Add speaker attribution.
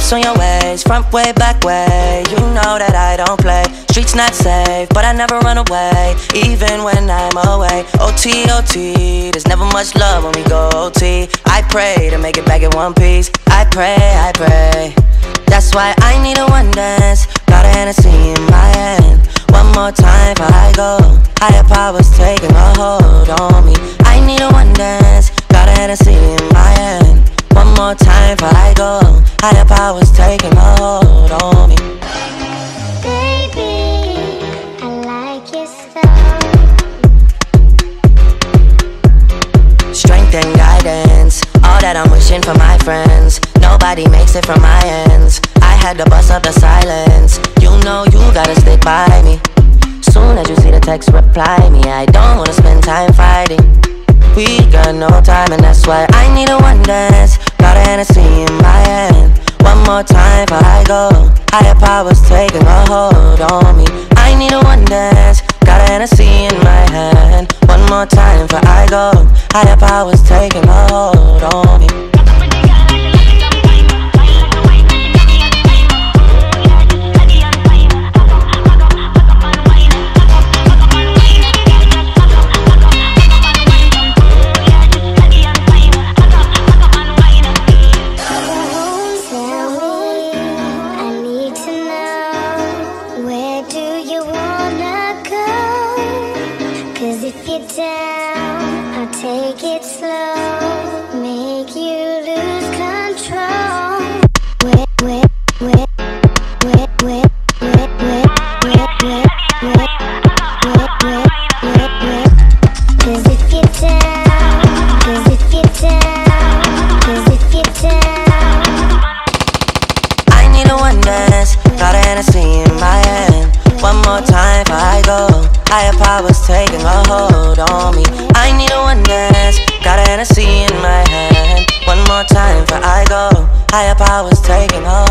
Speaker 1: ice on your waist, front way, back way. You know that I don't play. Streets not safe, but I never run away, even when I'm away. OT, OT, there's never much love when we go OT. I pray to make it back in one piece. I pray, I pray. That's why I need a one dance. Got a Hennessy in my hand. One more time before I go. Higher powers taking a hold on me. I need a one dance. Got a Hennessy in my hand. One more time before I go. Higher powers taking a hold on me.
Speaker 2: Baby, I like your style.
Speaker 1: Strength and guidance, all that I'm wishing for my friends. Nobody makes it from my ends. I had to bust up the silence. You know you gotta stick by me. Soon as you see the text, reply me. I don't wanna spend time fighting. We got no time and that's why I need a one dance. Got a Hennessy in my hand. One more time before I go. Higher powers taking a hold on me. I need a one dance. Got a Hennessy in my hand. One more time before I go. Higher powers taking a hold on me.
Speaker 2: If you're down, I'll take it slow, make you lose control. Cause if you're down, cause if you're down, cause if you're down.
Speaker 1: I need a one dance, got a Hennessy in my hand. One more time before I go. Higher powers taking a hold on me. I need a one dance, got a Hennessy in my hand. One more time before I go. Higher powers taking a hold.